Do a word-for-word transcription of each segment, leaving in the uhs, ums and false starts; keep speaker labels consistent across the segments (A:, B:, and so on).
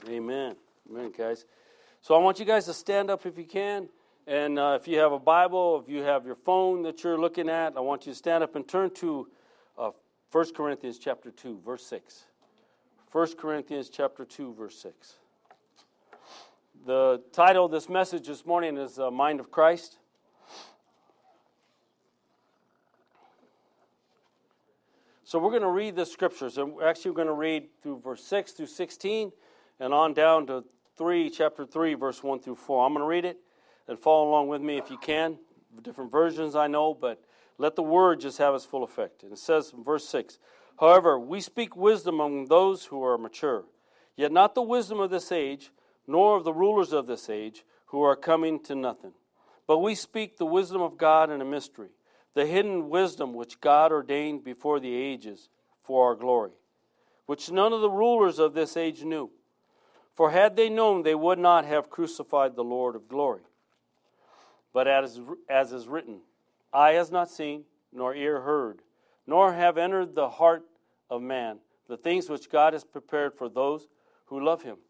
A: Amen. Amen, guys. So I want you guys to stand up if you can. And uh, if you have a Bible, if you have your phone that you're looking at, I want you to stand up and turn to uh, First Corinthians chapter two, verse six. First Corinthians chapter two, verse six. The title of this message this morning is uh, Mind of Christ. So we're going to read the scriptures. And we're actually going to read through verse six through sixteen and on down to three, chapter three, verse one through four. I'm going to read it and follow along with me if you can. Different versions I know, but let the word just have its full effect. And it says in verse six, "However, we speak wisdom among those who are mature, yet not the wisdom of this age, nor of the rulers of this age, who are coming to nothing. But we speak the wisdom of God in a mystery, the hidden wisdom which God ordained before the ages for our glory, which none of the rulers of this age knew. For had they known, they would not have crucified the Lord of glory. But as, as is written, eye has not seen, nor ear heard, nor have entered the heart of man the things which God has prepared for those who love him.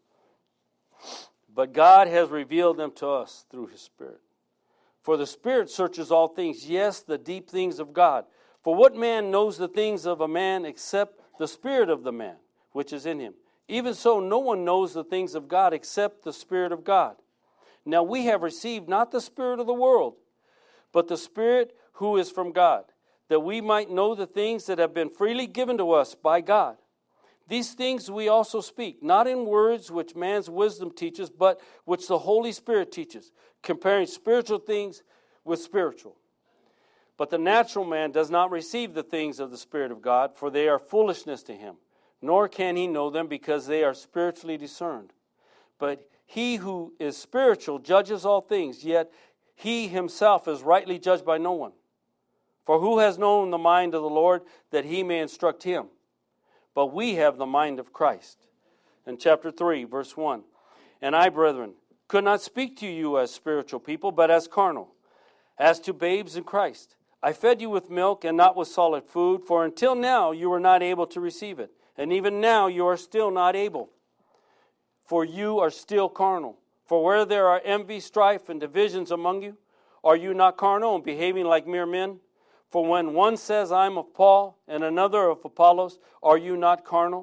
A: But God has revealed them to us through his Spirit. For the Spirit searches all things, yes, the deep things of God. For what man knows the things of a man except the spirit of the man, which is in him? Even so, no one knows the things of God except the Spirit of God. Now we have received not the spirit of the world, but the Spirit who is from God, that we might know the things that have been freely given to us by God. These things we also speak, not in words which man's wisdom teaches, but which the Holy Spirit teaches, comparing spiritual things with spiritual. But the natural man does not receive the things of the Spirit of God, for they are foolishness to him, nor can he know them because they are spiritually discerned. But he who is spiritual judges all things, yet he himself is rightly judged by no one. For who has known the mind of the Lord that he may instruct him? But we have the mind of Christ." In chapter three, verse one, "And I, brethren, could not speak to you as spiritual people, but as carnal, as to babes in Christ. I fed you with milk and not with solid food, for until now you were not able to receive it. And even now you are still not able, for you are still carnal. For where there are envy, strife, and divisions among you, are you not carnal and behaving like mere men? For when one says, I am of Paul, and another of Apollos, are you not carnal?"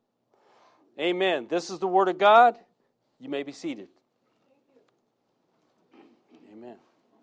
A: Amen. This is the word of God. You may be seated. Amen.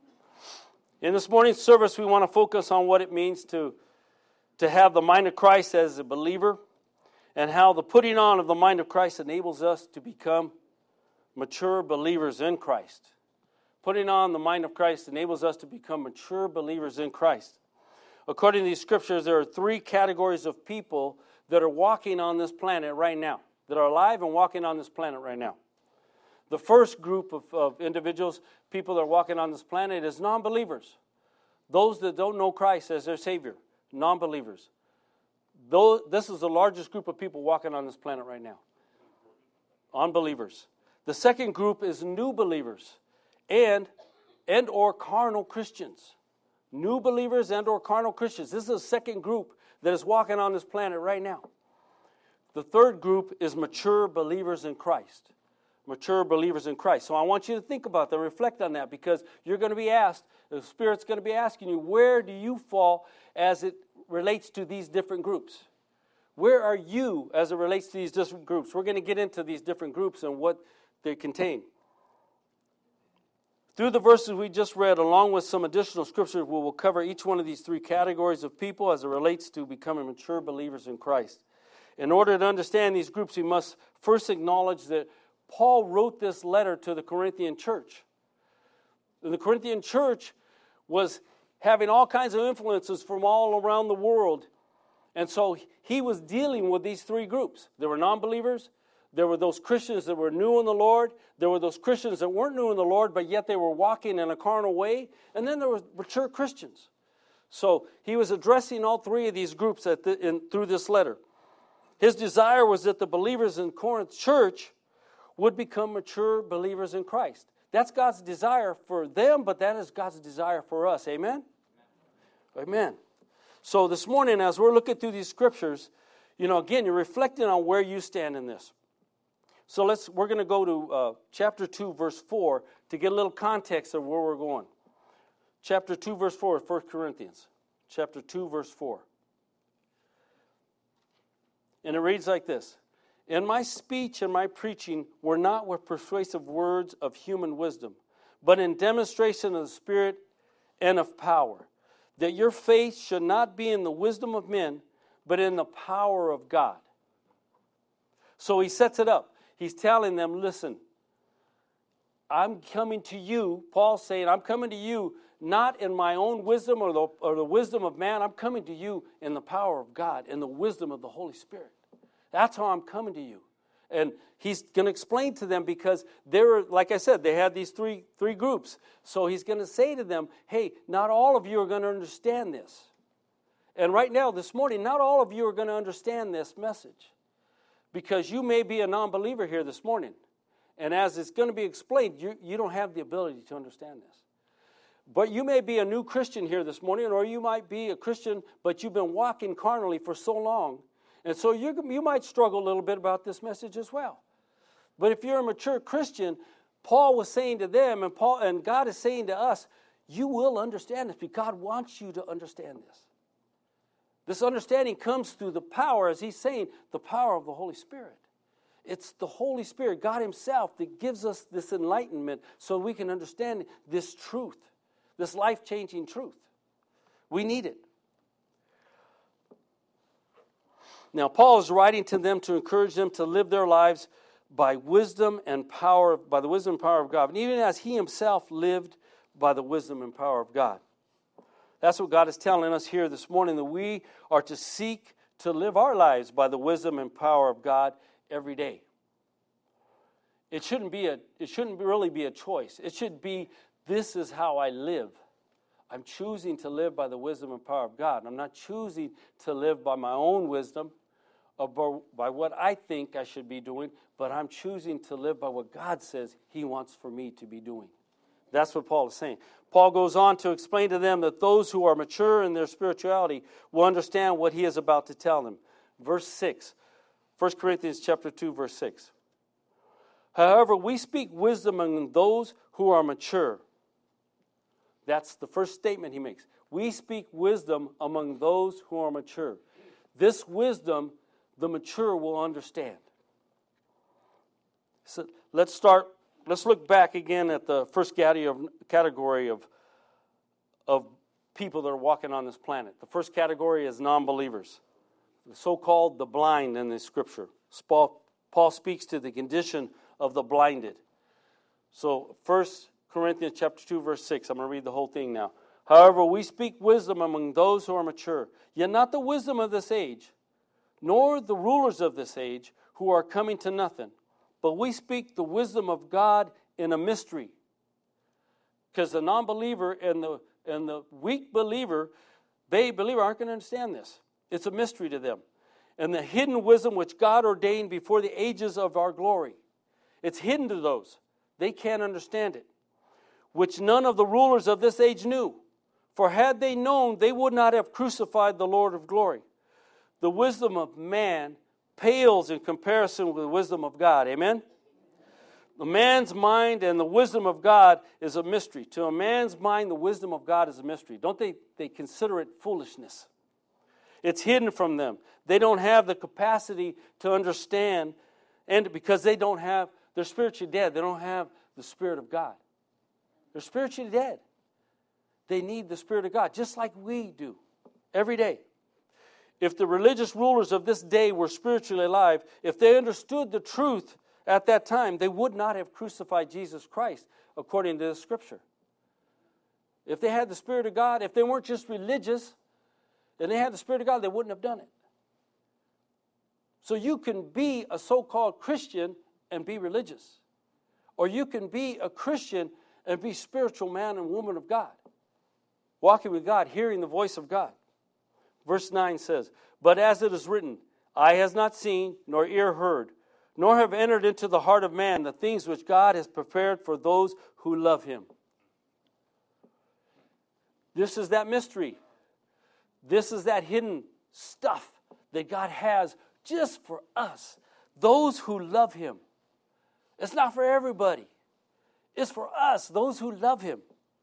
A: In this morning's service, we want to focus on what it means to, to have the mind of Christ as a believer, and how the putting on of the mind of Christ enables us to become mature believers in Christ. Putting on the mind of Christ enables us to become mature believers in Christ. According to these scriptures, there are three categories of people that are walking on this planet right now, that are alive and walking on this planet right now. The first group of, of individuals, people that are walking on this planet, is non-believers. Those that don't know Christ as their Savior, non-believers. Though this is the largest group of people walking on this planet right now. Unbelievers. The second group is new believers and and or carnal Christians. New believers and or carnal Christians. This is the second group that is walking on this planet right now. The third group is mature believers in Christ. Mature believers in Christ. So I want you to think about that, reflect on that, because you're going to be asked, the Spirit's going to be asking you, where do you fall as it relates to these different groups? Where are you as it relates to these different groups? We're going to get into these different groups and what they contain. Through the verses we just read, along with some additional scriptures, we will cover each one of these three categories of people as it relates to becoming mature believers in Christ. In order to understand these groups, we must first acknowledge that Paul wrote this letter to the Corinthian church. The Corinthian church was having all kinds of influences from all around the world. And so he was dealing with these three groups. There were non-believers. There were those Christians that were new in the Lord. There were those Christians that weren't new in the Lord, but yet they were walking in a carnal way. And then there were mature Christians. So he was addressing all three of these groups at the, in, through this letter. His desire was that the believers in Corinth church would become mature believers in Christ. That's God's desire for them, but that is God's desire for us. Amen? Amen. So this morning, as we're looking through these scriptures, you know, again, you're reflecting on where you stand in this. So let's we're going to go to uh, chapter two, verse four, to get a little context of where we're going. Chapter two, verse four, First Corinthians. Chapter two, verse four. And it reads like this. In my speech and my preaching were not with persuasive words of human wisdom, but in demonstration of the Spirit and of power, that your faith should not be in the wisdom of men, but in the power of God. So he sets it up. He's telling them, listen, I'm coming to you, Paul's saying, I'm coming to you not in my own wisdom or the, or the wisdom of man. I'm coming to you in the power of God, in the wisdom of the Holy Spirit. That's how I'm coming to you. And he's going to explain to them because they were, like I said, they had these three, three groups. So he's going to say to them, hey, not all of you are going to understand this. And right now, this morning, not all of you are going to understand this message. Because you may be a non-believer here this morning. And as it's going to be explained, you, you don't have the ability to understand this. But you may be a new Christian here this morning, or you might be a Christian, but you've been walking carnally for so long. And so you you might struggle a little bit about this message as well. But if you're a mature Christian, Paul was saying to them, and Paul and God is saying to us, you will understand this because God wants you to understand this. This understanding comes through the power, as he's saying, the power of the Holy Spirit. It's the Holy Spirit, God himself, that gives us this enlightenment so we can understand this truth, this life-changing truth. We need it. Now, Paul is writing to them to encourage them to live their lives by wisdom and power, by the wisdom and power of God, and even as he himself lived by the wisdom and power of God. That's what God is telling us here this morning, that we are to seek to live our lives by the wisdom and power of God every day. It shouldn't be a, it shouldn't really be a choice. It should be, this is how I live. I'm choosing to live by the wisdom and power of God. I'm not choosing to live by my own wisdom or by what I think I should be doing, but I'm choosing to live by what God says he wants for me to be doing. That's what Paul is saying. Paul goes on to explain to them that those who are mature in their spirituality will understand what he is about to tell them. Verse six, First Corinthians chapter two, verse six. However, we speak wisdom among those who are mature. That's the first statement he makes. We speak wisdom among those who are mature. This wisdom, the mature will understand. So let's start, let's look back again at the first category of, of people that are walking on this planet. The first category is non-believers, the so-called the blind in the scripture. Paul, Paul speaks to the condition of the blinded. So First Corinthians chapter two, verse six. I'm going to read the whole thing now. However, we speak wisdom among those who are mature, yet not the wisdom of this age, nor the rulers of this age who are coming to nothing. But we speak the wisdom of God in a mystery. Because the non-believer and the, and the weak believer, babe believer, aren't going to understand this. It's a mystery to them. And the hidden wisdom which God ordained before the ages of our glory. It's hidden to those. They can't understand it. Which none of the rulers of this age knew. For had they known, they would not have crucified the Lord of glory. The wisdom of man pales in comparison with the wisdom of God. Amen? The man's mind and the wisdom of God is a mystery. To a man's mind, the wisdom of God is a mystery. Don't they, they consider it foolishness? It's hidden from them. They don't have the capacity to understand, and because they don't have, they're spiritually dead. They don't have the Spirit of God. They're spiritually dead. They need the Spirit of God, just like we do every day. If the religious rulers of this day were spiritually alive, if they understood the truth at that time, they would not have crucified Jesus Christ, according to the Scripture. If they had the Spirit of God, if they weren't just religious, and they had the Spirit of God, they wouldn't have done it. So you can be a so-called Christian and be religious. Or you can be a Christian and be spiritual man and woman of God. Walking with God, hearing the voice of God. Verse nine says, but as it is written, eye has not seen, nor ear heard, nor have entered into the heart of man the things which God has prepared for those who love him. This is that mystery. This is that hidden stuff that God has just for us, those who love him. It's not for everybody. It's for us, those who love him.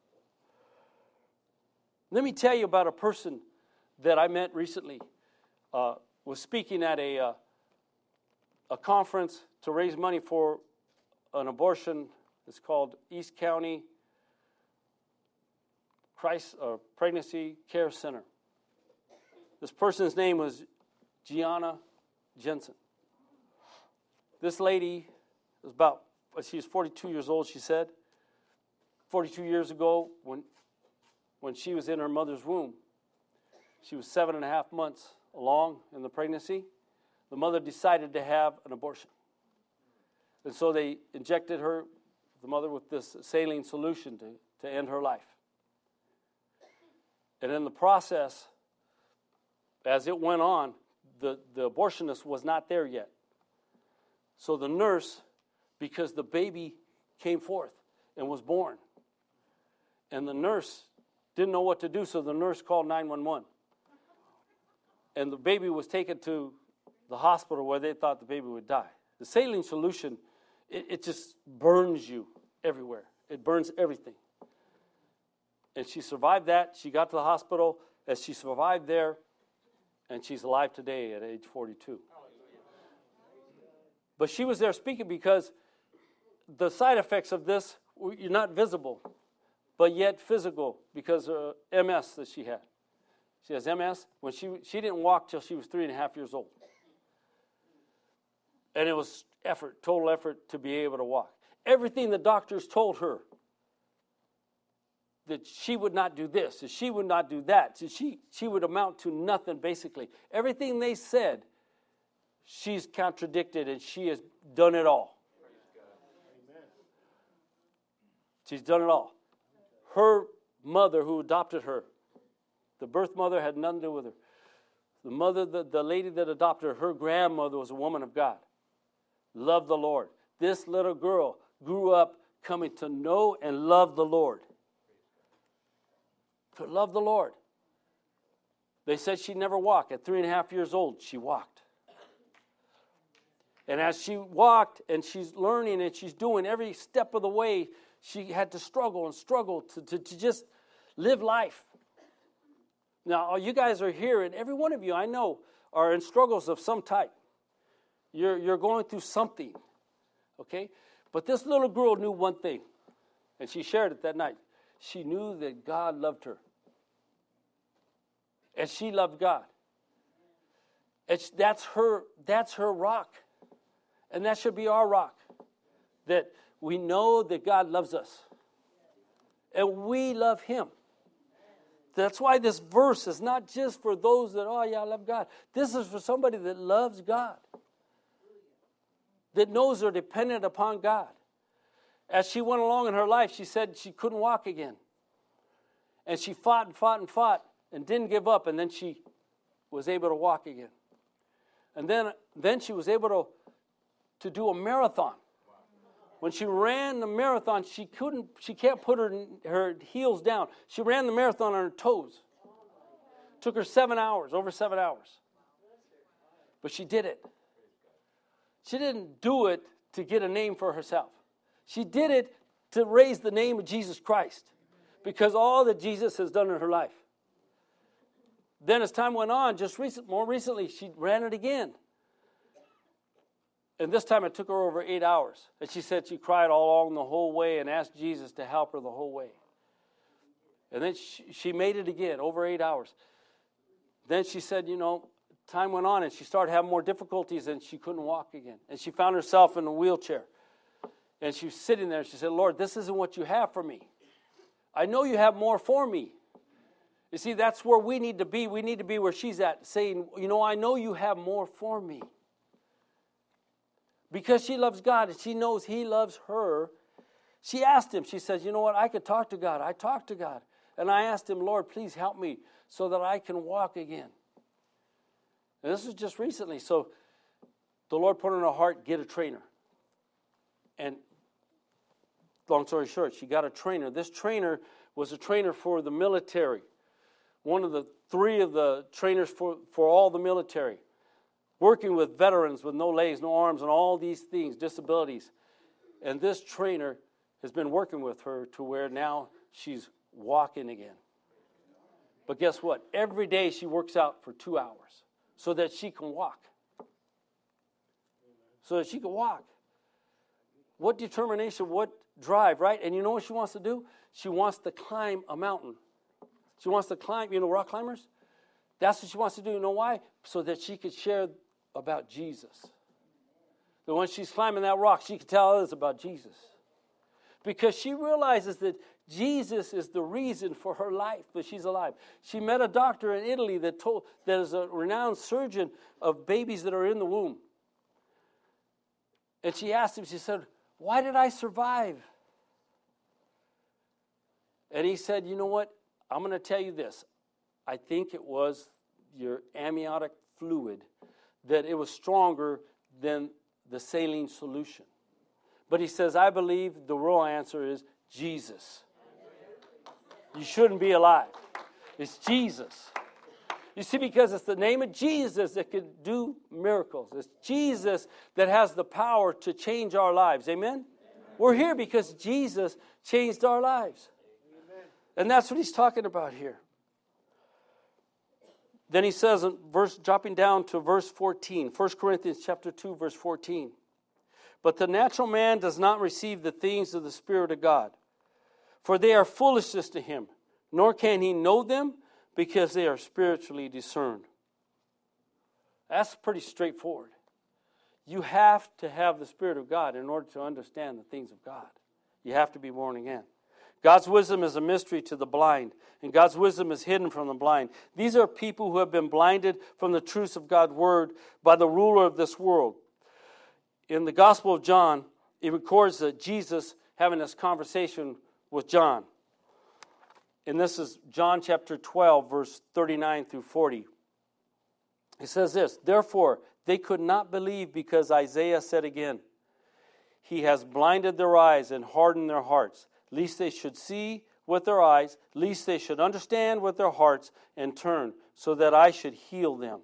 A: Let me tell you about a person that I met recently. Uh, was speaking at a uh, a conference to raise money for an abortion. It's called East County Christ uh, Pregnancy Care Center. This person's name was Gianna Jensen. This lady was about, she was forty-two years old, she said. forty-two years ago, when, when she was in her mother's womb, she was seven and a half months along in the pregnancy. The mother decided to have an abortion. And so they injected her, the mother, with this saline solution to, to end her life. And in the process, as it went on, the, the abortionist was not there yet. So the nurse, because the baby came forth and was born, and the nurse didn't know what to do, so the nurse called nine one one. And the baby was taken to the hospital where they thought the baby would die. The saline solution, it, it just burns you everywhere. It burns everything. And she survived that. She got to the hospital. As she survived there, and she's alive today at age forty-two. But she was there speaking because the side effects of this, you're not visible, but yet physical, because of M S that she had. She has M S. When she she didn't walk till she was three and a half years old. And it was effort, total effort to be able to walk. Everything the doctors told her, that she would not do this, that she would not do that, that she, she would amount to nothing, basically. Everything they said, she's contradicted, and she has done it all. She's done it all. Her mother, who adopted her, the birth mother had nothing to do with her. The mother, the, the lady that adopted her, her grandmother was a woman of God. Loved the Lord. This little girl grew up coming to know and love the Lord. To love the Lord. They said she'd never walk. At three and a half years old, she walked. And as she walked and she's learning and she's doing every step of the way, she had to struggle and struggle to, to, to just live life. Now, you guys are here, and every one of you, I know, are in struggles of some type. You're, you're going through something, okay? But this little girl knew one thing, and she shared it that night. She knew that God loved her. And she loved God. And that's her, that's her rock. And that should be our rock. That we know that God loves us. And we love him. That's why this verse is not just for those that, oh yeah, I love God. This is for somebody that loves God. That knows they're dependent upon God. As she went along in her life, she said she couldn't walk again. And she fought and fought and fought and didn't give up. And then she was able to walk again. And then, then she was able to, to do a marathon. When she ran the marathon, she couldn't, she can't put her, her heels down. She ran the marathon on her toes. Took her seven hours, over seven hours. But she did it. She didn't do it to get a name for herself. She did it to raise the name of Jesus Christ, because all that Jesus has done in her life. Then as time went on, just recent, more recently, she ran it again. And this time it took her over eight hours. And she said she cried all along the whole way and asked Jesus to help her the whole way. And then she, she made it again, over eight hours. Then she said, you know, time went on and she started having more difficulties and she couldn't walk again. And she found herself in a wheelchair. And she was sitting there and she said, Lord, this isn't what you have for me. I know you have more for me. You see, that's where we need to be. We need to be where she's at, saying, you know, I know you have more for me. Because she loves God and she knows he loves her. She asked him, she says, you know what, I could talk to God. I talked to God. And I asked him, Lord, please help me so that I can walk again. And this is just recently. So the Lord put in her heart, get a trainer. And long story short, she got a trainer. This trainer was a trainer for the military. One of the three of the trainers for, for all the military. Working with veterans with no legs, no arms, and all these things, disabilities. And this trainer has been working with her to where now she's walking again. But guess what? Every day she works out for two hours so that she can walk. So that she can walk. What determination, what drive, right? And you know what she wants to do? She wants to climb a mountain. She wants to climb, you know, rock climbers? That's what she wants to do. You know why? So that she could share about Jesus. That when she's climbing that rock, she can tell others about Jesus. Because she realizes that Jesus is the reason for her life, that she's alive. She met a doctor in Italy that told that is a renowned surgeon of babies that are in the womb. And she asked him, she said, why did I survive? And he said, you know what? I'm going to tell you this. I think it was your amniotic fluid, that it was stronger than the saline solution. But he says, I believe the real answer is Jesus. You shouldn't be alive. It's Jesus. You see, because it's the name of Jesus that can do miracles. It's Jesus that has the power to change our lives. Amen? Amen. We're here because Jesus changed our lives. Amen. And that's what he's talking about here. Then he says, in verse, dropping down to verse fourteen, First Corinthians chapter two, verse fourteen. But the natural man does not receive the things of the Spirit of God, for they are foolishness to him, nor can he know them, because they are spiritually discerned. That's pretty straightforward. You have to have the Spirit of God in order to understand the things of God. You have to be born again. God's wisdom is a mystery to the blind, and God's wisdom is hidden from the blind. These are people who have been blinded from the truths of God's word by the ruler of this world. In the Gospel of John, it records that Jesus having this conversation with John. And this is John chapter twelve, verse thirty-nine through forty. It says this, therefore, they could not believe because Isaiah said again, he has blinded their eyes and hardened their hearts, lest they should see with their eyes, lest they should understand with their hearts and turn, so that I should heal them.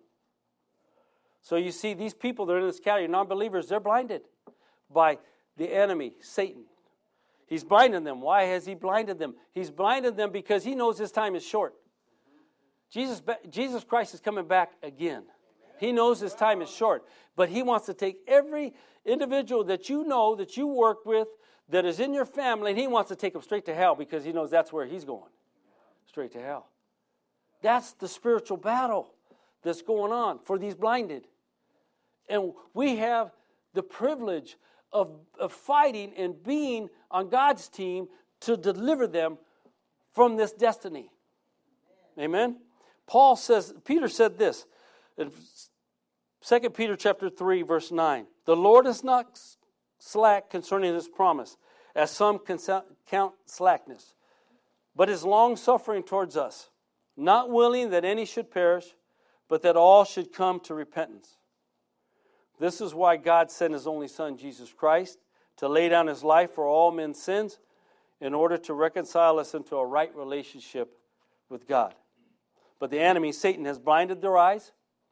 A: So you see, these people that are in this category, non-believers, they're blinded by the enemy, Satan. He's blinded them. Why has he blinded them? He's blinded them because he knows his time is short. Jesus, Jesus Christ is coming back again. He knows his time is short. But he wants to take every individual that you know, that you work with, that is in your family, and he wants to take them straight to hell because he knows that's where he's going. Straight to hell. That's the spiritual battle that's going on for these blinded. And we have the privilege of, of fighting and being on God's team to deliver them from this destiny. Amen? Paul says, Peter said this in Second Peter chapter three, verse nine. The Lord is not slack concerning his promise, as some count slackness, but is long-suffering towards us, not willing that any should perish, but that all should come to repentance. This is why God sent his only Son, Jesus Christ, to lay down his life for all men's sins in order to reconcile us into a right relationship with God. But the enemy, Satan, has blinded their eyes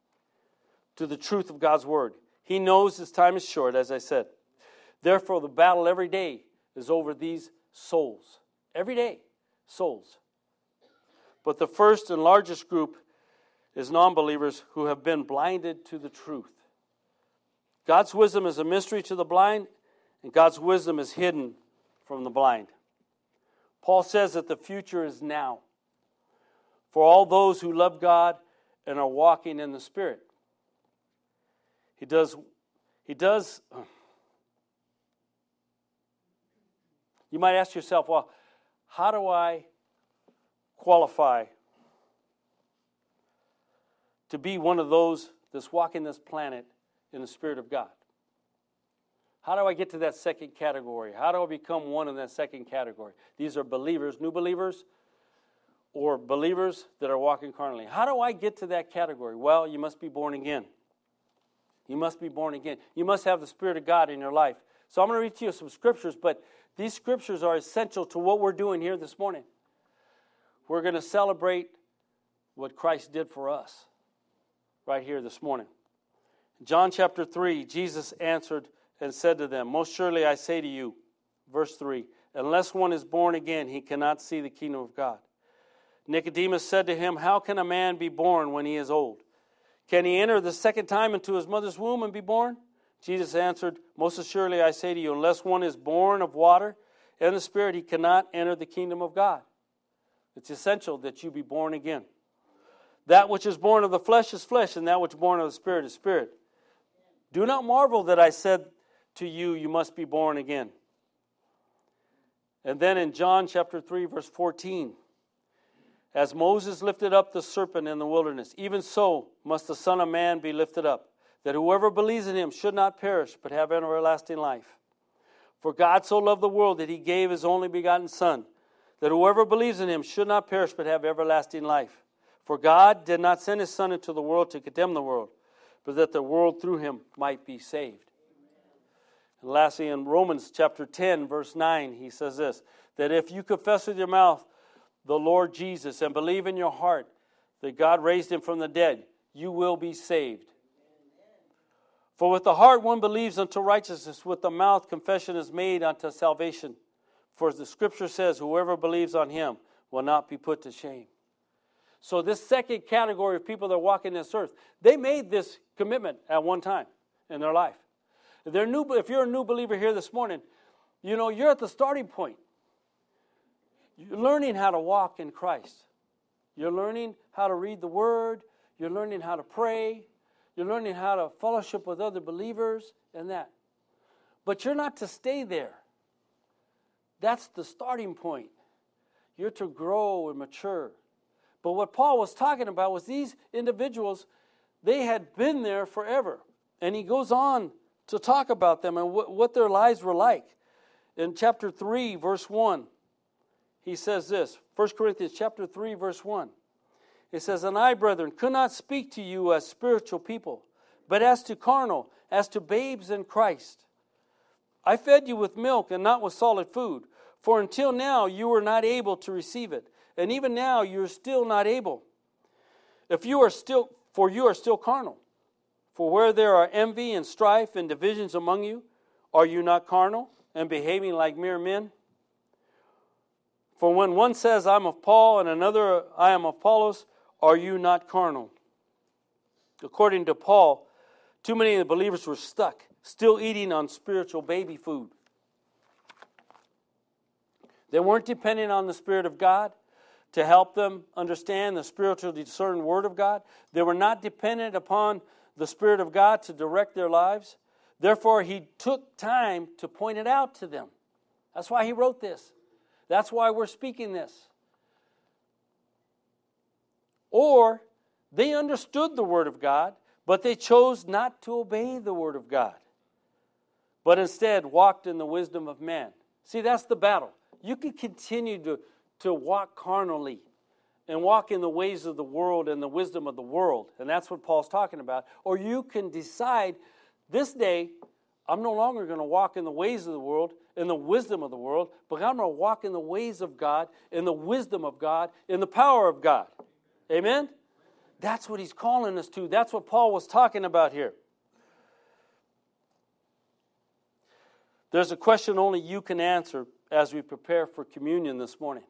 A: to the truth of God's word. He knows his time is short, as I said. Therefore, the battle every day is over these souls. Every day, souls. But the first and largest group is non-believers who have been blinded to the truth. God's wisdom is a mystery to the blind, and God's wisdom is hidden from the blind. Paul says that the future is now for all those who love God and are walking in the Spirit. He does, he does, you might ask yourself, well, how do I qualify to be one of those that's walking this planet in the Spirit of God? How do I get to that second category? How do I become one in that second category? These are believers, new believers, or believers that are walking carnally. How do I get to that category? Well, you must be born again. You must be born again. You must have the Spirit of God in your life. So I'm going to read to you some scriptures, but these scriptures are essential to what we're doing here this morning. We're going to celebrate what Christ did for us right here this morning. John chapter three, Jesus answered and said to them, most surely I say to you, verse three, unless one is born again, he cannot see the kingdom of God. Nicodemus said to him, how can a man be born when he is old? Can he enter the second time into his mother's womb and be born? Jesus answered, most assuredly I say to you, unless one is born of water and the Spirit, he cannot enter the kingdom of God. It's essential that you be born again. That which is born of the flesh is flesh, and that which is born of the Spirit is spirit. Do not marvel that I said to you, you must be born again. And then in John chapter three, verse fourteen, as Moses lifted up the serpent in the wilderness, even so must the Son of Man be lifted up, that whoever believes in him should not perish, but have everlasting life. For God so loved the world that he gave his only begotten Son, that whoever believes in him should not perish, but have everlasting life. For God did not send his Son into the world to condemn the world, but that the world through him might be saved. And lastly, in Romans chapter ten, verse nine, he says this, that if you confess with your mouth the Lord Jesus and believe in your heart that God raised him from the dead, you will be saved. For with the heart one believes unto righteousness, with the mouth confession is made unto salvation. For as the Scripture says, whoever believes on him will not be put to shame. So this second category of people that walk in this earth, they made this commitment at one time in their life. If, they're new, if you're a new believer here this morning, you know, you're at the starting point. You're learning how to walk in Christ. You're learning how to read the Word. You're learning how to pray. You're learning how to fellowship with other believers and that. But you're not to stay there. That's the starting point. You're to grow and mature. But what Paul was talking about was these individuals, they had been there forever. And he goes on to talk about them and what, what their lives were like. In chapter three, verse one, he says this, First Corinthians chapter three, verse one. It says, and I, brethren, could not speak to you as spiritual people, but as to carnal, as to babes in Christ. I fed you with milk and not with solid food, for until now you were not able to receive it, and even now you are still not able. If you are still, for you are still carnal. For where there are envy and strife and divisions among you, are you not carnal and behaving like mere men? For when one says, I am of Paul, and another, I am of Apollos, are you not carnal? According to Paul, too many of the believers were stuck, still eating on spiritual baby food. They weren't depending on the Spirit of God to help them understand the spiritually discerned Word of God. They were not dependent upon the Spirit of God to direct their lives. Therefore, he took time to point it out to them. That's why he wrote this. That's why we're speaking this. Or they understood the Word of God, but they chose not to obey the Word of God, but instead walked in the wisdom of man. See, that's the battle. You can continue to, to walk carnally and walk in the ways of the world and the wisdom of the world, and that's what Paul's talking about. Or you can decide, this day, I'm no longer going to walk in the ways of the world, in the wisdom of the world, but I'm going to walk in the ways of God, in the wisdom of God, in the power of God. Amen? That's what he's calling us to. That's what Paul was talking about here. There's a question only you can answer as we prepare for communion this morning.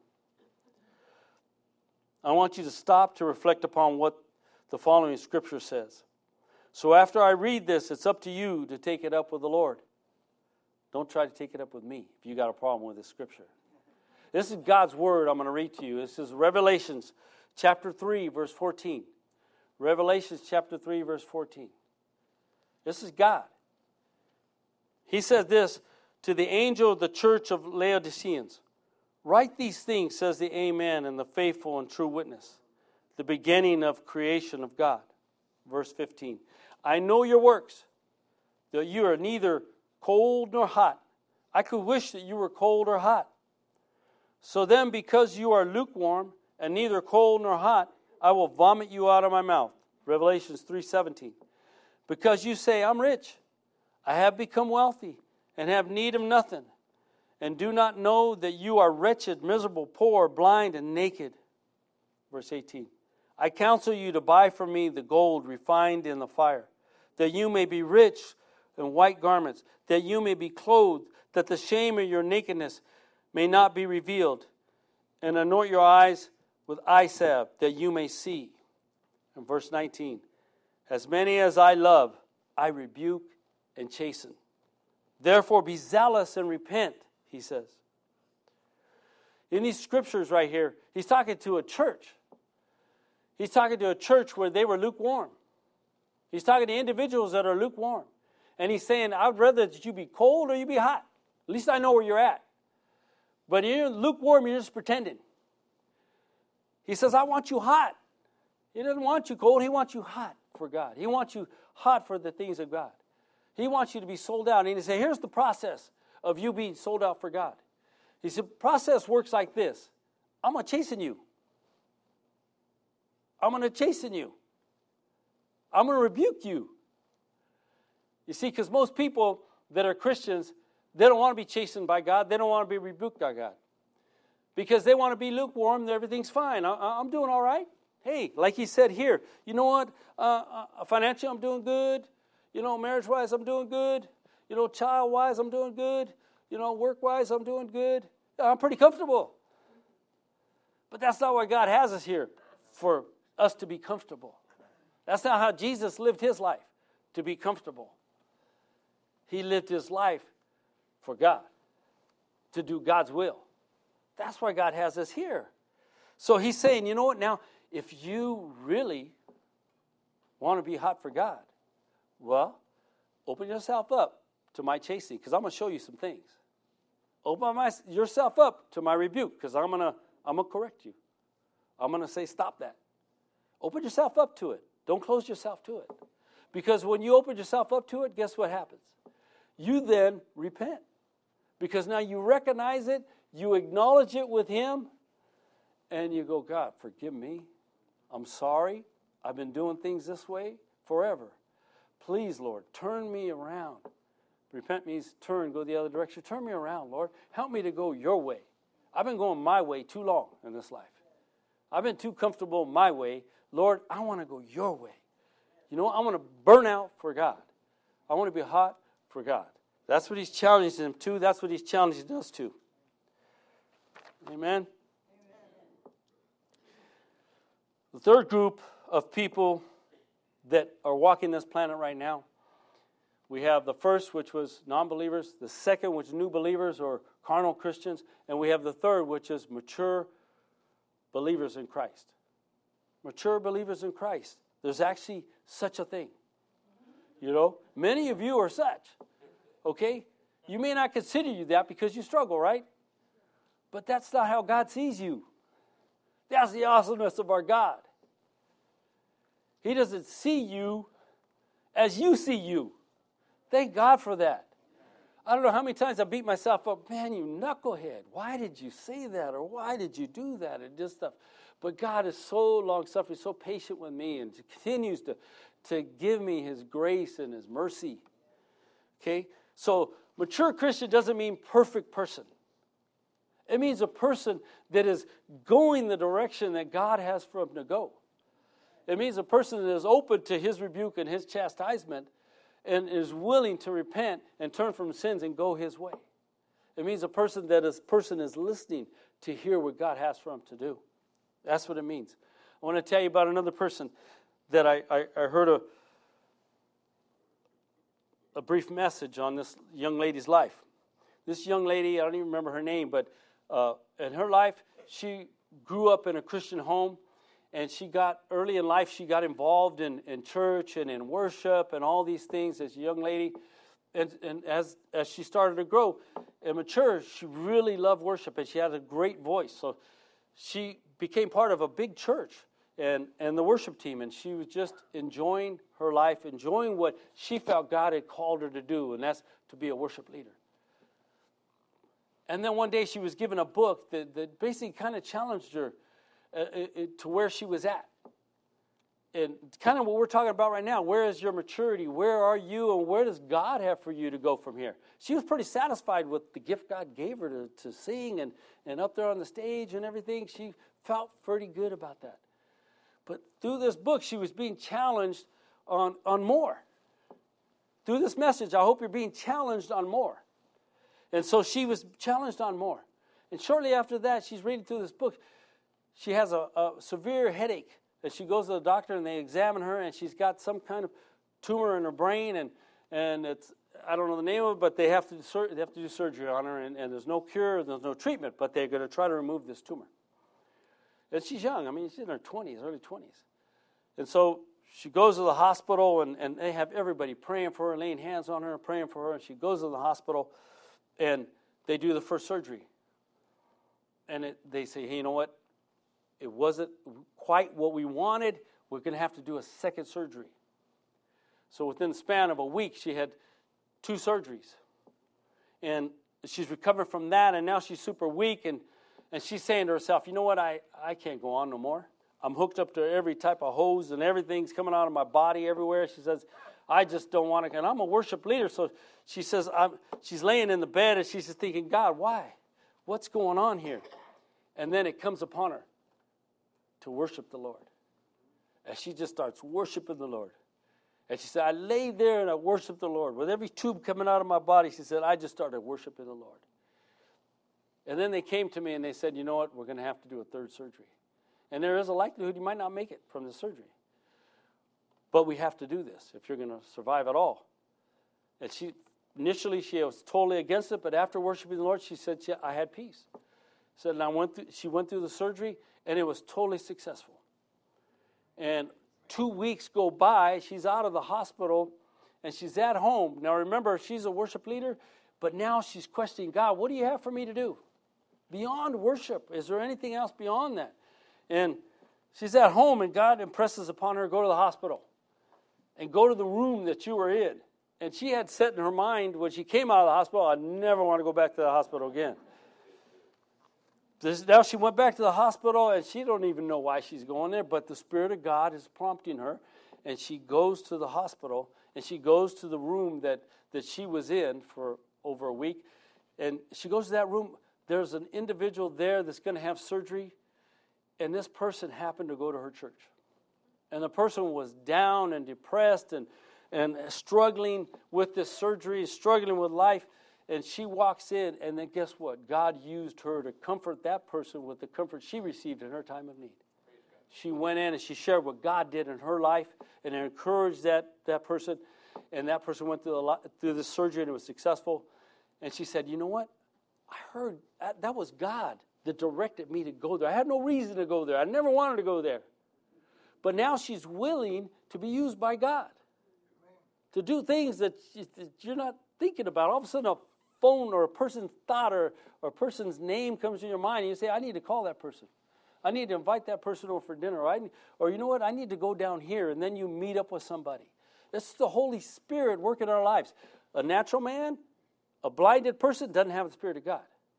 A: I want you to stop to reflect upon what the following scripture says. So after I read this, it's up to you to take it up with the Lord. Don't try to take it up with me if you got a problem with this scripture. This is God's word I'm going to read to you. This is Revelations chapter three, verse fourteen. Revelations chapter three, verse fourteen. This is God. He says this to the angel of the church of Laodiceans. Write these things, says the Amen, and the faithful and true witness, the beginning of creation of God. Verse fifteen. I know your works, that you are neither cold nor hot. I could wish that you were cold or hot. So then, because you are lukewarm and neither cold nor hot, I will vomit you out of my mouth. Revelations three seventeen. Because you say, I'm rich, I have become wealthy, and have need of nothing, and do not know that you are wretched, miserable, poor, blind, and naked. Verse eighteen. I counsel you to buy from me the gold refined in the fire, that you may be rich, and white garments, that you may be clothed, that the shame of your nakedness may not be revealed, and anoint your eyes with eye salve, that you may see. And verse nineteen, as many as I love, I rebuke and chasten. Therefore be zealous and repent, he says. In these scriptures right here, he's talking to a church. He's talking to a church where they were lukewarm. He's talking to individuals that are lukewarm. And he's saying, I'd rather that you be cold or you be hot. At least I know where you're at. But you're lukewarm, you're just pretending. He says, I want you hot. He doesn't want you cold. He wants you hot for God. He wants you hot for the things of God. He wants you to be sold out. And he said, here's the process of you being sold out for God. He said, process works like this. I'm going to chasten you. I'm going to chasten you. I'm going to rebuke you. You see, because most people that are Christians, they don't want to be chastened by God. They don't want to be rebuked by God. Because they want to be lukewarm and everything's fine. I, I'm doing all right. Hey, like he said here, you know what? Uh, uh, financially, I'm doing good. You know, marriage-wise, I'm doing good. You know, child-wise, I'm doing good. You know, work-wise, I'm doing good. I'm pretty comfortable. But that's not why God has us here, for us to be comfortable. That's not how Jesus lived his life, to be comfortable. He lived his life for God, to do God's will. That's why God has us here. So he's saying, you know what, now, if you really want to be hot for God, well, open yourself up to my chastening, because I'm going to show you some things. Open my, yourself up to my rebuke, because I'm going to I'm going to correct you. I'm going to say, stop that. Open yourself up to it. Don't close yourself to it. Because when you open yourself up to it, guess what happens? You then repent. Because now you recognize it, you acknowledge it with him, and you go, God, forgive me. I'm sorry. I've been doing things this way forever. Please, Lord, turn me around. Repent means turn, go the other direction. Turn me around, Lord. Help me to go your way. I've been going my way too long in this life. I've been too comfortable my way. Lord, I want to go your way. You know, I want to burn out for God. I want to be hot for God. That's what he's challenging them to. That's what he's challenging us to. Amen? Amen. The third group of people that are walking this planet right now, we have the first, which was non-believers, the second, which is new believers or carnal Christians, and we have the third, which is mature believers in Christ. Mature believers in Christ. There's actually such a thing. You know, many of you are such. Okay? You may not consider you that because you struggle, right? But that's not how God sees you. That's the awesomeness of our God. He doesn't see you as you see you. Thank God for that. I don't know how many times I beat myself up. Man, you knucklehead. Why did you say that? Or why did you do that? And just stuff. But God is so long-suffering, so patient with me, and continues to, to give me his grace and his mercy. Okay? So, mature Christian doesn't mean perfect person. It means a person that is going the direction that God has for him to go. It means a person that is open to his rebuke and his chastisement and is willing to repent and turn from sins and go his way. It means a person that is person is listening to hear what God has for him to do. That's what it means. I want to tell you about another person that I, I, I heard a, a brief message on this young lady's life. This young lady, I don't even remember her name, but uh, in her life, she grew up in a Christian home. And she got, early in life, she got involved in, in church and in worship and all these things as a young lady. And, and as, as she started to grow and mature, she really loved worship and she had a great voice. So she became part of a big church and, and the worship team. And she was just enjoying her life, enjoying what she felt God had called her to do, and that's to be a worship leader. And then one day she was given a book that, that basically kind of challenged her Uh, it, to where she was at. And kind of what we're talking about right now, where is your maturity? Where are you and where does God have for you to go from here? She was pretty satisfied with the gift God gave her to, to sing and, and up there on the stage and everything. She felt pretty good about that. But through this book, she was being challenged on, on more. through this message, I hope you're being challenged on more. And so she was challenged on more. And shortly after that, she's reading through this book. She has a, a severe headache. And she goes to the doctor, and they examine her, and she's got some kind of tumor in her brain, and and it's, I don't know the name of it, but they have to do, they have to do surgery on her, and, and there's no cure, there's no treatment, but they're going to try to remove this tumor. And she's young. I mean, she's in her twenties, early twenties. And so she goes to the hospital, and, and they have everybody praying for her, laying hands on her, praying for her, and she goes to the hospital, and they do the first surgery. And it, they say, hey, you know what? It wasn't quite what we wanted. We're going to have to do a second surgery. So within the span of a week, she had two surgeries. And she's recovering from that, and now she's super weak, and, and she's saying to herself, you know what, I, I can't go on no more. I'm hooked up to every type of hose, and everything's coming out of my body everywhere. She says, I just don't want to. And I'm a worship leader, so she says, I'm, she's laying in the bed, and she's just thinking, God, why? What's going on here? And then it comes upon her to worship the Lord. And she just starts worshiping the Lord. And she said, I lay there and I worshiped the Lord. With every tube coming out of my body, she said, I just started worshiping the Lord. And then they came to me and they said, you know what, we're going to have to do a third surgery. And there is a likelihood you might not make it from the surgery. But we have to do this if you're going to survive at all. And she initially she was totally against it, but after worshiping the Lord, she said, yeah, I had peace. She said, and I went through, she went through the surgery, and it was totally successful. And two weeks go by, she's out of the hospital, and she's at home. Now remember, she's a worship leader, but now she's questioning, God, what do you have for me to do? Beyond worship, is there anything else beyond that? And she's at home, and God impresses upon her, go to the hospital, and go to the room that you were in. And she had set in her mind, when she came out of the hospital, I never want to go back to the hospital again. This, now she went back to the hospital, and she don't even know why she's going there, but the Spirit of God is prompting her, and she goes to the hospital, and she goes to the room that, that she was in for over a week, and she goes to that room. There's an individual there that's going to have surgery, and this person happened to go to her church. And the person was down and depressed and, and struggling with this surgery, struggling with life. And she walks in, and then guess what? God used her to comfort that person with the comfort she received in her time of need. She went in and she shared what God did in her life and encouraged that, that person. And that person went through, a, through this surgery, and it was successful. And she said, you know what? I heard that, that was God that directed me to go there. I had no reason to go there. I never wanted to go there. But now she's willing to be used by God to do things that you're not thinking about. All of a sudden, a phone or a person's thought or, or a person's name comes to your mind, and you say, I need to call that person. I need to invite that person over for dinner. Or, I, or you know what? I need to go down here, and then you meet up with somebody. That's the Holy Spirit working in our lives. A natural man, a blinded person, doesn't have the Spirit of God.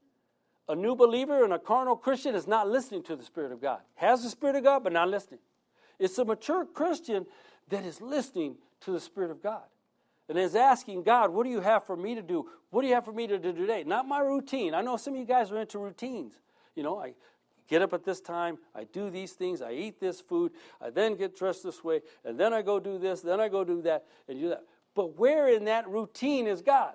A: A new believer and a carnal Christian is not listening to the Spirit of God. Has the Spirit of God, but not listening. It's a mature Christian that is listening to the Spirit of God. And is asking God, what do you have for me to do? What do you have for me to do today? Not my routine. I know some of you guys are into routines. You know, I get up at this time, I do these things, I eat this food, I then get dressed this way, and then I go do this, then I go do that, and do that. But where in that routine is God?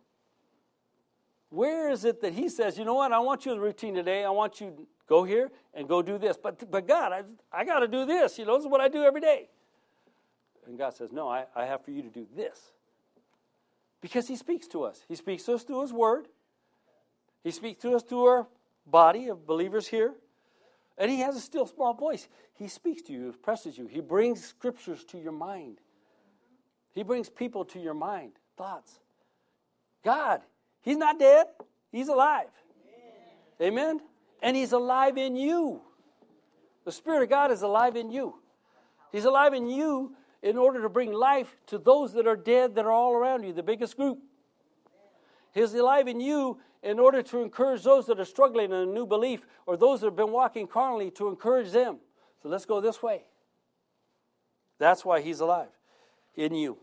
A: Where is it that he says, you know what, I want you in the routine today, I want you to go here and go do this. But but God, I, I got to do this. You know, this is what I do every day. And God says, no, I, I have for you to do this. Because he speaks to us. He speaks to us through his word. He speaks to us through our body of believers here. And he has a still small voice. He speaks to you, he impresses you. He brings scriptures to your mind. He brings people to your mind, thoughts. God, he's not dead. He's alive. Amen? Amen? And he's alive in you. The Spirit of God is alive in you. He's alive in you in order to bring life to those that are dead that are all around you, the biggest group. He's alive in you in order to encourage those that are struggling in a new belief or those that have been walking carnally, to encourage them. So let's go this way. That's why he's alive in you.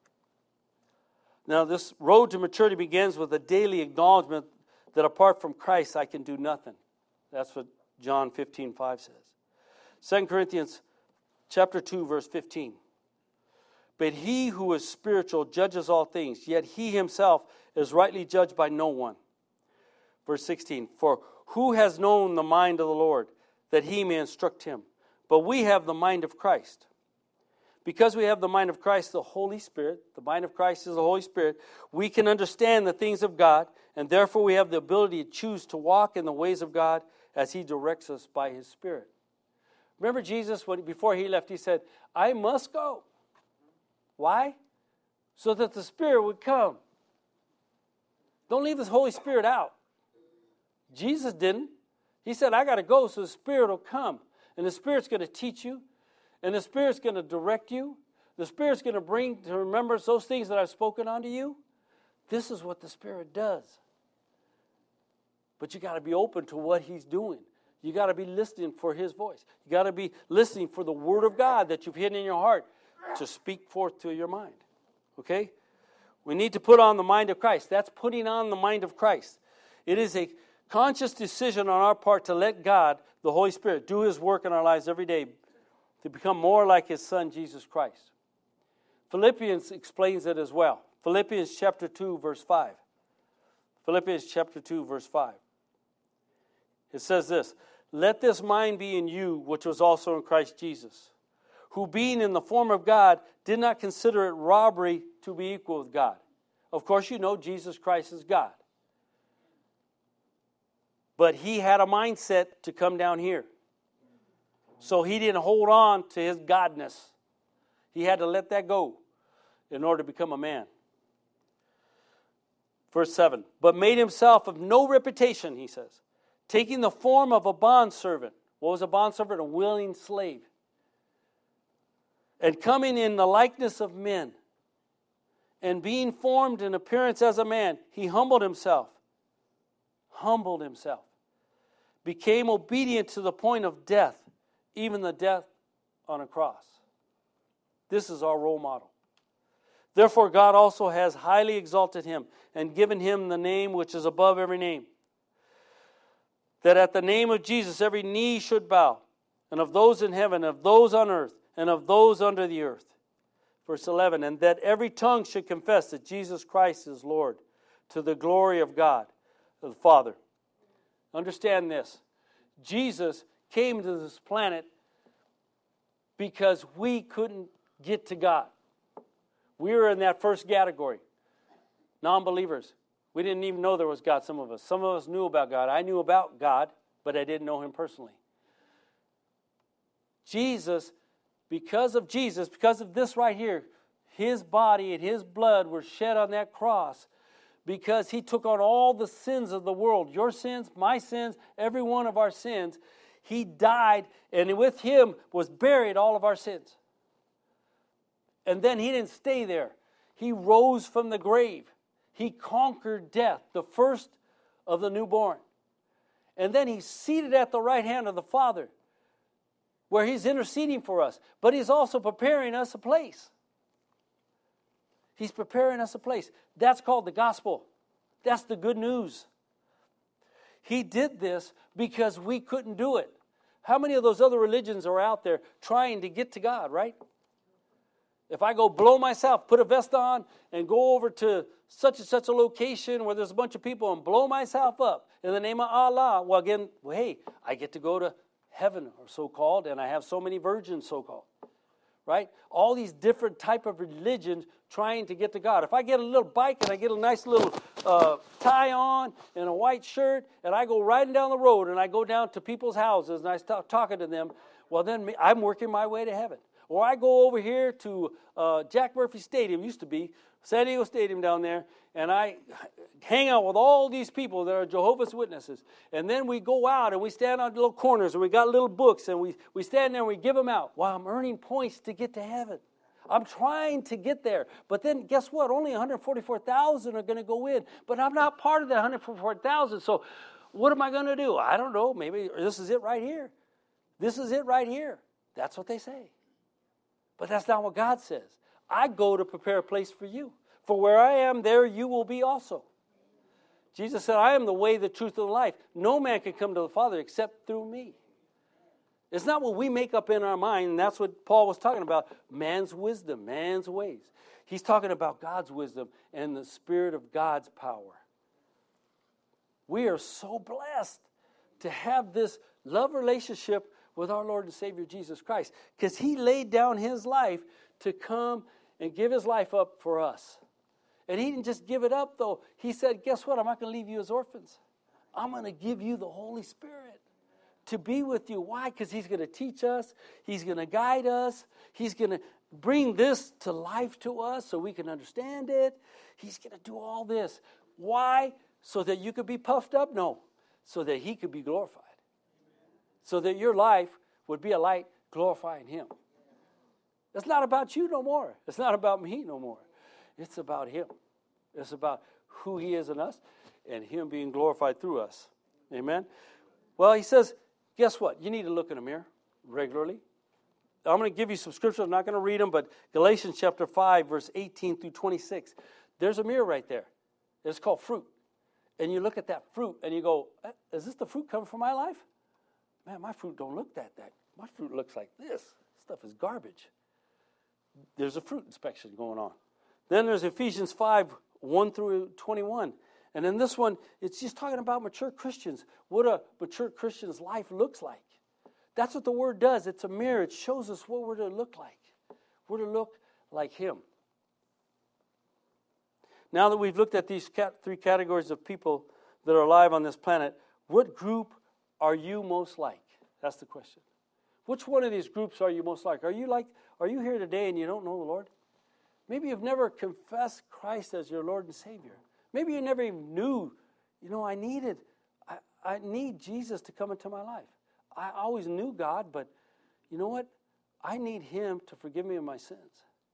A: Now, this road to maturity begins with a daily acknowledgement that apart from Christ, I can do nothing. That's what John fifteen five says. Second Corinthians chapter two, verse fifteen. But he who is spiritual judges all things, yet he himself is rightly judged by no one. Verse sixteen, for who has known the mind of the Lord, that he may instruct him? But we have the mind of Christ. Because we have the mind of Christ, the Holy Spirit, the mind of Christ is the Holy Spirit, we can understand the things of God, and therefore we have the ability to choose to walk in the ways of God as he directs us by his Spirit. Remember Jesus, when before he left, he said, I must go. Why? So that the Spirit would come. Don't leave this Holy Spirit out. Jesus didn't. He said, I got to go so the Spirit will come. And the Spirit's going to teach you. And the Spirit's going to direct you. The Spirit's going to bring to remembrance those things that I've spoken unto you. This is what the Spirit does. But you got to be open to what he's doing. You got to be listening for his voice. You got to be listening for the word of God that you've hidden in your heart to speak forth to your mind. Okay? We need to put on the mind of Christ. That's putting on the mind of Christ. It is a conscious decision on our part to let God, the Holy Spirit, do his work in our lives every day to become more like his Son, Jesus Christ. Philippians explains it as well. Philippians chapter two, verse five. Philippians chapter two, verse five. It says this, let this mind be in you, which was also in Christ Jesus, who being in the form of God, did not consider it robbery to be equal with God. Of course, you know Jesus Christ is God. But he had a mindset to come down here. So he didn't hold on to his godness. He had to let that go in order to become a man. Verse seven, but made himself of no reputation, he says, taking the form of a bondservant. What was a bondservant? A willing slave. And coming in the likeness of men, and being formed in appearance as a man, he humbled himself. Humbled himself. Became obedient to the point of death, even the death on a cross. This is our role model. Therefore God also has highly exalted him and given him the name which is above every name, that at the name of Jesus every knee should bow, and of those in heaven, of those on earth, and of those under the earth. Verse eleven, and that every tongue should confess that Jesus Christ is Lord, to the glory of God, the Father. Understand this. Jesus came to this planet because we couldn't get to God. We were in that first category. Non-believers. We didn't even know there was God, some of us. Some of us knew about God. I knew about God, but I didn't know him personally. Jesus, because of Jesus, because of this right here, his body and his blood were shed on that cross because he took on all the sins of the world. Your sins, my sins, every one of our sins. He died, and with him was buried all of our sins. And then he didn't stay there. He rose from the grave. He conquered death, the first of the newborn. And then he's seated at the right hand of the Father, where he's interceding for us. But he's also preparing us a place. He's preparing us a place. That's called the gospel. That's the good news. He did this because we couldn't do it. How many of those other religions are out there trying to get to God, right? If I go blow myself, put a vest on, and go over to such and such a location where there's a bunch of people and blow myself up in the name of Allah, well, again, well, hey, I get to go to heaven, or so-called, and I have so many virgins, so-called. Right? All these different type of religions trying to get to God. If I get a little bike and I get a nice little uh, tie on and a white shirt, and I go riding down the road and I go down to people's houses and I start talking to them, well, then me, I'm working my way to heaven. Or I go over here to uh, Jack Murphy Stadium, used to be, San Diego Stadium down there, and I hang out with all these people that are Jehovah's Witnesses. And then we go out and we stand on little corners and we got little books and we, we stand there and we give them out. Well, I'm earning points to get to heaven. I'm trying to get there. But then guess what? Only one hundred forty-four thousand are going to go in. But I'm not part of that one hundred forty-four thousand. So what am I going to do? I don't know. Maybe this is it right here. This is it right here. That's what they say. But that's not what God says. I go to prepare a place for you. For where I am, there you will be also. Jesus said, I am the way, the truth, and the life. No man can come to the Father except through me. It's not what we make up in our mind, and that's what Paul was talking about, man's wisdom, man's ways. He's talking about God's wisdom and the Spirit of God's power. We are so blessed to have this love relationship with our Lord and Savior Jesus Christ, because he laid down his life to come and give his life up for us. And he didn't just give it up, though. He said, guess what? I'm not going to leave you as orphans. I'm going to give you the Holy Spirit to be with you. Why? Because he's going to teach us. He's going to guide us. He's going to bring this to life to us so we can understand it. He's going to do all this. Why? So that you could be puffed up? No. So that he could be glorified. So that your life would be a light glorifying him. It's not about you no more. It's not about me no more. It's about him. It's about who he is in us and him being glorified through us. Amen? Well, he says, guess what? You need to look in a mirror regularly. I'm going to give you some scriptures. I'm not going to read them, but Galatians chapter five, verse eighteen through twenty-six. There's a mirror right there. It's called fruit. And you look at that fruit and you go, is this the fruit coming from my life? Man, my fruit don't look that that. My fruit looks like this. Stuff is garbage. There's a fruit inspection going on. Then there's Ephesians five, one through twenty-one. And in this one, it's just talking about mature Christians, what a mature Christian's life looks like. That's what the Word does. It's a mirror. It shows us what we're to look like. We're to look like him. Now that we've looked at these cat, three categories of people that are alive on this planet, what group are you most like? That's the question. Which one of these groups are you most like? Are you like, are you here today and you don't know the Lord? Maybe you've never confessed Christ as your Lord and Savior. Maybe you never even knew, you know, I needed, I, I need Jesus to come into my life. I always knew God, but you know what? I need him to forgive me of my sins.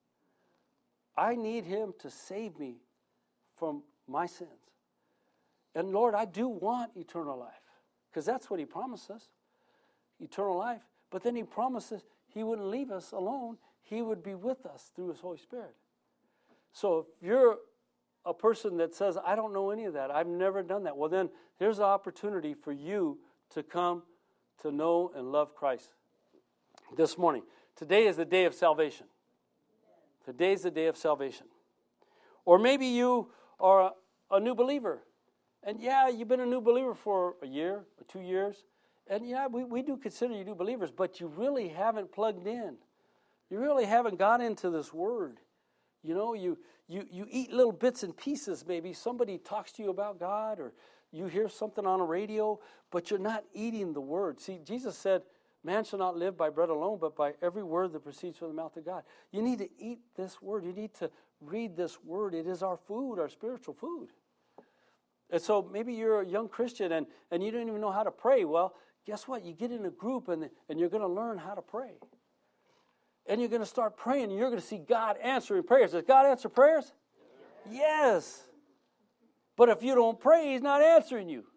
A: I need him to save me from my sins. And Lord, I do want eternal life, because that's what he promised us, eternal life. But then he promises he wouldn't leave us alone. He would be with us through his Holy Spirit. So if you're a person that says, I don't know any of that, I've never done that, well then there's an opportunity for you to come to know and love Christ this morning. Today is the day of salvation. Today is the day of salvation. Or maybe you are a, a new believer. And yeah, you've been a new believer for a year or two years. And yeah, we, we do consider you new believers, but you really haven't plugged in. You really haven't got into this word. You know, you, you, you eat little bits and pieces maybe. Somebody talks to you about God, or you hear something on a radio, but you're not eating the word. See, Jesus said, man shall not live by bread alone, but by every word that proceeds from the mouth of God. You need to eat this word. You need to read this word. It is our food, our spiritual food. And so maybe you're a young Christian and, and you don't even know how to pray. Well, guess what? You get in a group and, and you're going to learn how to pray. And you're going to start praying and you're going to see God answering prayers. Does God answer prayers? Yes. Yes. But if you don't pray, he's not answering you.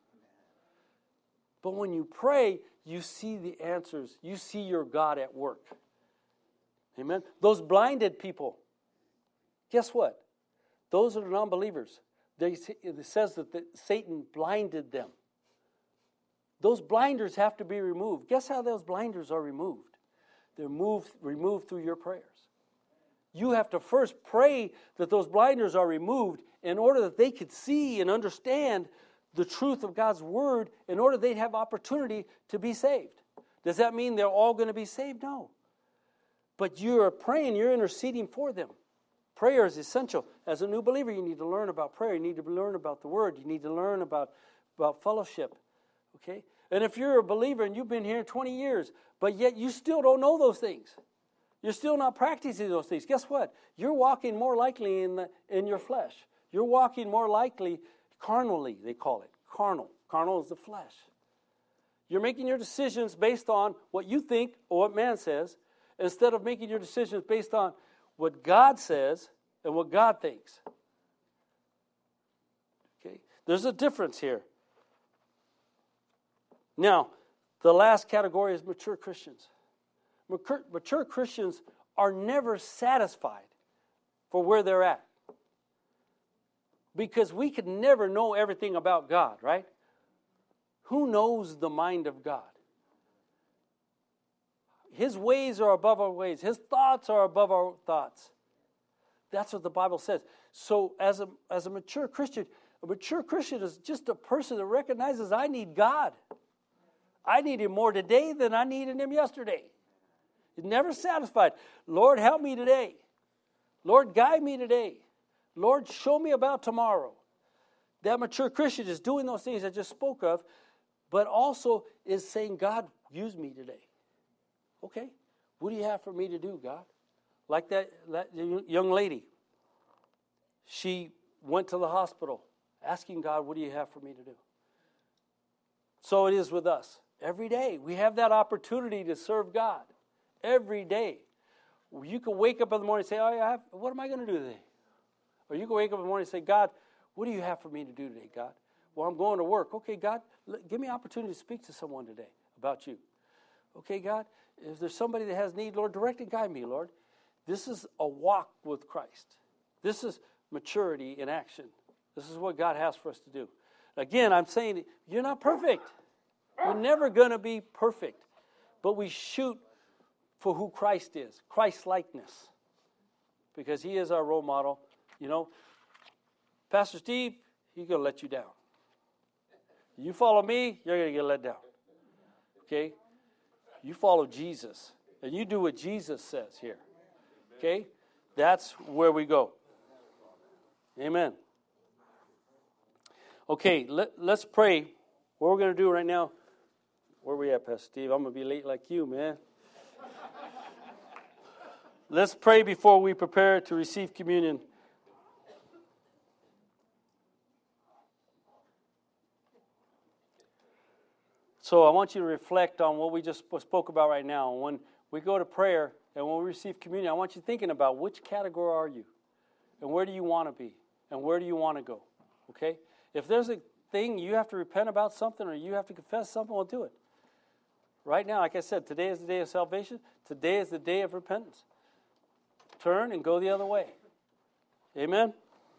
A: But when you pray, you see the answers. You see your God at work. Amen? Those blinded people, guess what? Those are the non-believers. They, it says that the, Satan blinded them. Those blinders have to be removed. Guess how those blinders are removed? They're moved, removed through your prayers. You have to first pray that those blinders are removed in order that they could see and understand the truth of God's word, in order they'd have opportunity to be saved. Does that mean they're all going to be saved? No. But you're praying, you're interceding for them. Prayer is essential. As a new believer, you need to learn about prayer. You need to learn about the word. You need to learn about, about fellowship. Okay? And if you're a believer and you've been here twenty years, but yet you still don't know those things, you're still not practicing those things, guess what? You're walking more likely in, the, in your flesh. You're walking more likely carnally, they call it. Carnal. Carnal is the flesh. You're making your decisions based on what you think or what man says, instead of making your decisions based on what God says and what God thinks. Okay? There's a difference here. Now, the last category is mature Christians. Mature, mature Christians are never satisfied for where they're at. Because we could never know everything about God, right? Who knows the mind of God? His ways are above our ways. His thoughts are above our thoughts. That's what the Bible says. So as a, as a mature Christian, a mature Christian is just a person that recognizes I need God. I need Him more today than I needed Him yesterday. He's never satisfied. Lord, help me today. Lord, guide me today. Lord, show me about tomorrow. That mature Christian is doing those things I just spoke of, but also is saying, God, use me today. Okay, what do you have for me to do, God? Like that, that young lady. She went to the hospital asking God, what do you have for me to do? So it is with us. Every day we have that opportunity to serve God. Every day. You can wake up in the morning and say, oh, yeah, what am I going to do today? Or you can wake up in the morning and say, God, what do you have for me to do today, God? Well, I'm going to work. Okay, God, give me an opportunity to speak to someone today about you. Okay, God, if there's somebody that has need, Lord, direct and guide me, Lord. This is a walk with Christ. This is maturity in action. This is what God has for us to do. Again, I'm saying you're not perfect. We're never going to be perfect. But we shoot for who Christ is, Christ-likeness. Because He is our role model. You know, Pastor Steve, He's going to let you down. You follow me, you're going to get let down. Okay? You follow Jesus. And you do what Jesus says here. Okay? That's where we go. Amen. Okay, let, let's pray. What we're going to do right now, where are we at, Pastor Steve? I'm going to be late like you, man. Let's pray before we prepare to receive communion. So I want you to reflect on what we just spoke about right now. When we go to prayer and when we receive communion, I want you thinking about which category are you? And where do you want to be? And where do you want to go? Okay? If there's a thing you have to repent about something or you have to confess something, we'll do it. Right now, like I said, today is the day of salvation. Today is the day of repentance. Turn and go the other way. Amen?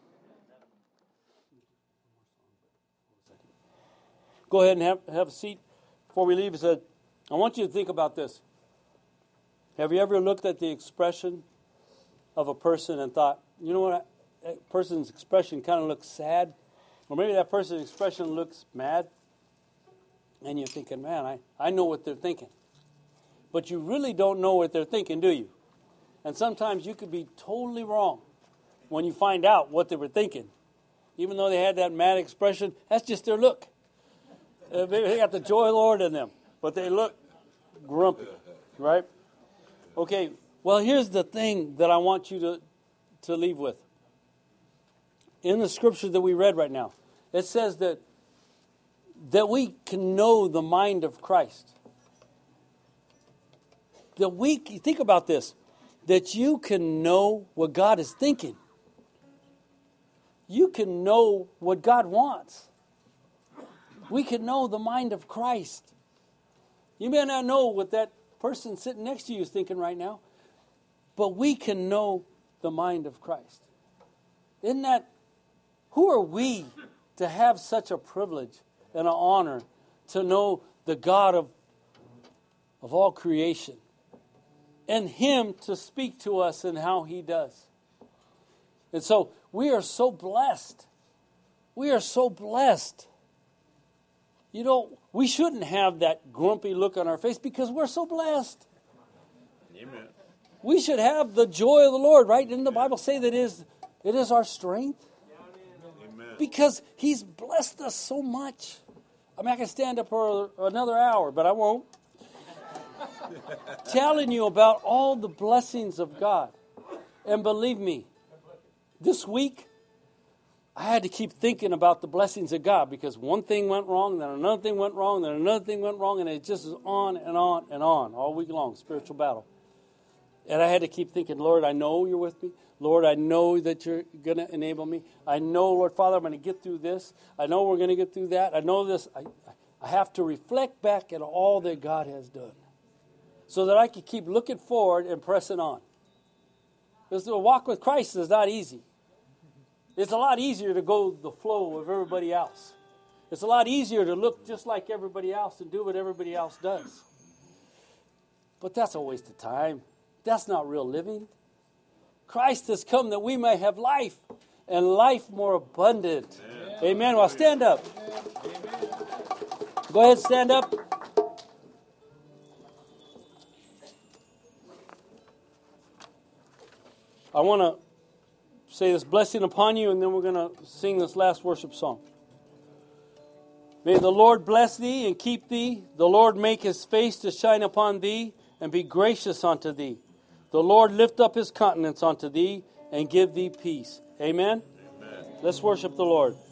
A: Go ahead and have, have a seat. Before we leave, he said, I want you to think about this. Have you ever looked at the expression of a person and thought, you know what, that person's expression kind of looks sad? Or maybe that person's expression looks mad? And you're thinking, man, I, I know what they're thinking. But you really don't know what they're thinking, do you? And sometimes you could be totally wrong when you find out what they were thinking. Even though they had that mad expression, that's just their look. Uh, maybe they got the joy of the Lord in them, but they look grumpy, right? Okay, well, here's the thing that I want you to, to leave with. In the scripture that we read right now, it says that, that we can know the mind of Christ. That we, think about this, that you can know what God is thinking. You can know what God wants. We can know the mind of Christ. You may not know what that person sitting next to you is thinking right now, but we can know the mind of Christ. Isn't that, who are we to have such a privilege and an honor to know the God of, of all creation and Him to speak to us and how He does? And so we are so blessed. We are so blessed. You know, we shouldn't have that grumpy look on our face because we're so blessed. Amen. We should have the joy of the Lord, right? Didn't the Bible say that it is, it is our strength? Amen. Because He's blessed us so much. I mean, I can stand up for another hour, but I won't. Telling you about all the blessings of God. And believe me, this week, I had to keep thinking about the blessings of God because one thing went wrong, then another thing went wrong, then another thing went wrong, and it just is on and on and on all week long, spiritual battle. And I had to keep thinking, Lord, I know you're with me. Lord, I know that you're going to enable me. I know, Lord Father, I'm going to get through this. I know we're going to get through that. I know this. I, I have to reflect back at all that God has done so that I can keep looking forward and pressing on. Because the walk with Christ is not easy. It's a lot easier to go the flow of everybody else. It's a lot easier to look just like everybody else and do what everybody else does. But that's a waste of time. That's not real living. Christ has come that we may have life, and life more abundant. Amen. Amen. Well, stand up. Go ahead, stand up. I want to say this blessing upon you, and then we're going to sing this last worship song. May the Lord bless thee and keep thee. The Lord make his face to shine upon thee and be gracious unto thee. The Lord lift up his countenance unto thee and give thee peace. Amen? Amen. Let's worship the Lord.